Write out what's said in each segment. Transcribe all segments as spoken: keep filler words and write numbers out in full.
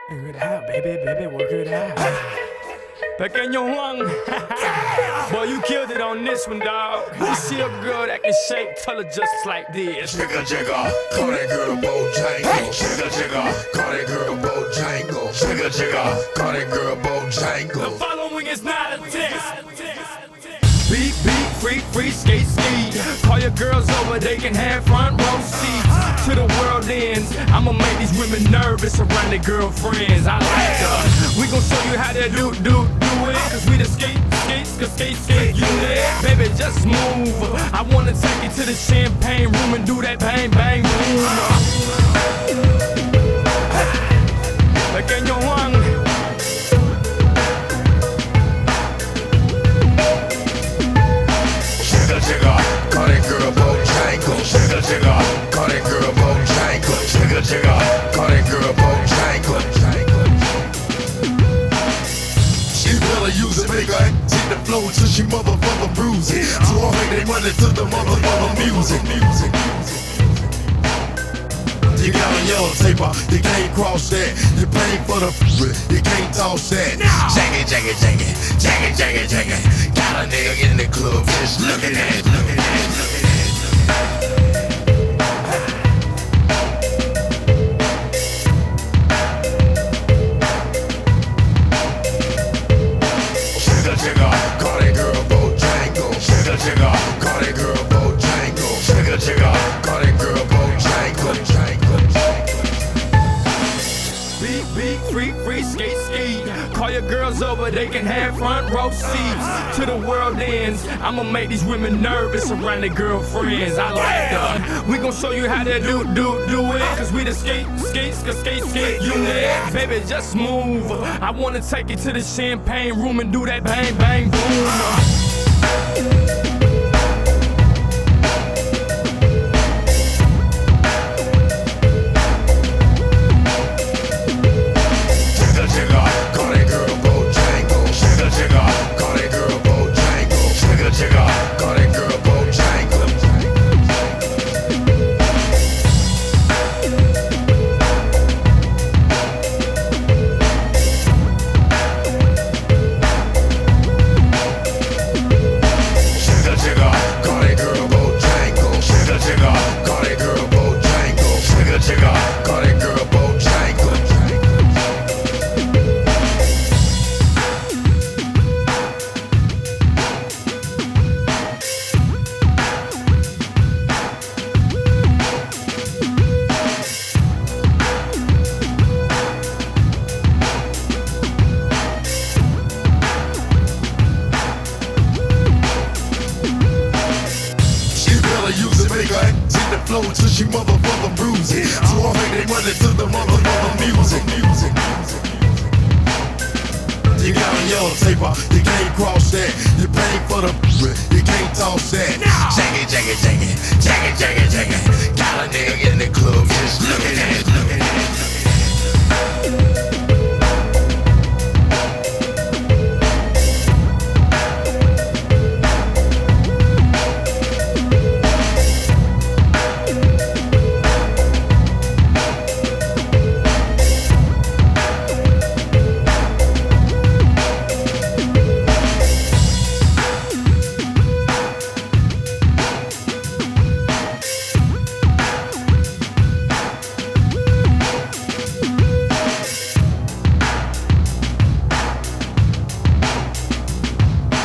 Work it out, baby, baby, work it out. Pequeño Juan, boy, you killed it on this one, dawg. You see a girl that can shake, tell her just like this. Jigga jigga, call that girl Bojangle. Jigga jigga, call that girl Bojangle. Jigga jigga, call that girl Bojangle. The following is not a test. Beat, beat, freak, free, skate, ski. Call your girls over, they can have front row seats. To the world ends, I'ma make these women nervous around their girlfriends. I like her. We gon' show you how to do, do, do it. Cause we the skate, skate, skate, skate, skate unit. Baby, just move. I wanna take you to the champagne room and do that bang, bang, boom. Pequeño Juan. Jigga, call that girl Bojangle. Jigga jigga, call that girl Bojangle. Jigga jigga, call that girl Bojangle. She really use it, make her hit the flow till she motherfucker bruise it. So I make they money to the motherfucker music. Music, music. You got a yellow taper, you can't cross that. You pay for the f***, you can't toss that. Jaggy, jaggy, jaggy, jaggy, jaggy, jaggy. Got a nigga in the club just looking at it, looking at it, looking at it. Jigga, jigga, call that girl Bojangle. Jigga, jigga, call that girl Bojangle. Jigga, jigga, call that girl Bojangle. Beat, beat, freak, free, skate, ski. Call your girls over, they can have front row seats. To the world ends, I'ma make these women nervous around their girlfriends. I like her. We gon' show you how to do, do, do it. Cause we the skate, skate, skate, skate, skate unit. Baby, just move. I wanna take you to the champagne room and do that bang, bang, boom. Flow till she motherfucker bruise it. So I make they money to the motherfucker music. Music, music. You got a yellow taper, you can't cross that. You pay for the f***, you can't toss that. Jaggy, jaggy, jaggy, jaggy, jaggy, jaggy. Got a nigga in the club just looking at it, looking at it.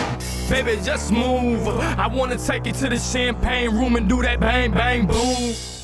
Baby, just move. I wanna take you to the champagne room and do that bang, bang, boom.